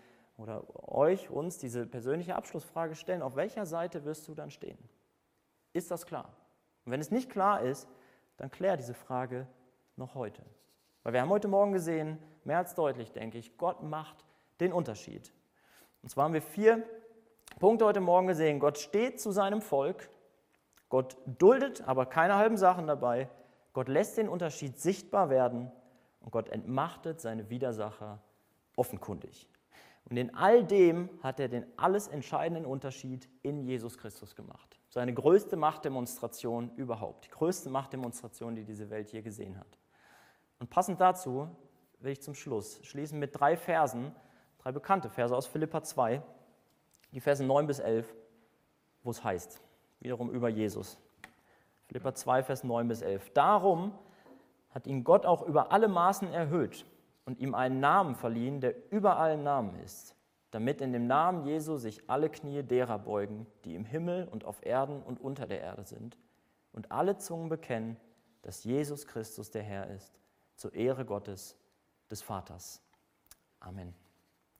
[SPEAKER 1] diese persönliche Abschlussfrage stellen: Auf welcher Seite wirst du dann stehen? Ist das klar? Und wenn es nicht klar ist, dann klär diese Frage noch heute. Weil wir haben heute Morgen gesehen, mehr als deutlich, denke ich, Gott macht den Unterschied. Und zwar haben wir 4 Punkte heute Morgen gesehen. Gott steht zu seinem Volk, Gott duldet aber keine halben Sachen dabei, Gott lässt den Unterschied sichtbar werden und Gott entmachtet seine Widersacher offenkundig. Und in all dem hat er den alles entscheidenden Unterschied in Jesus Christus gemacht. Seine größte Machtdemonstration überhaupt, die größte Machtdemonstration, die diese Welt je gesehen hat. Und passend dazu will ich zum Schluss schließen mit 3 Versen, 3 bekannte Verse aus Philipper 2, die Verse 9 bis 11, wo es heißt, wiederum über Jesus. Philipper 2, Vers 9 bis 11. Darum hat ihn Gott auch über alle Maßen erhöht und ihm einen Namen verliehen, der über allen Namen ist, damit in dem Namen Jesu sich alle Knie derer beugen, die im Himmel und auf Erden und unter der Erde sind, und alle Zungen bekennen, dass Jesus Christus der Herr ist, zur Ehre Gottes, des Vaters. Amen.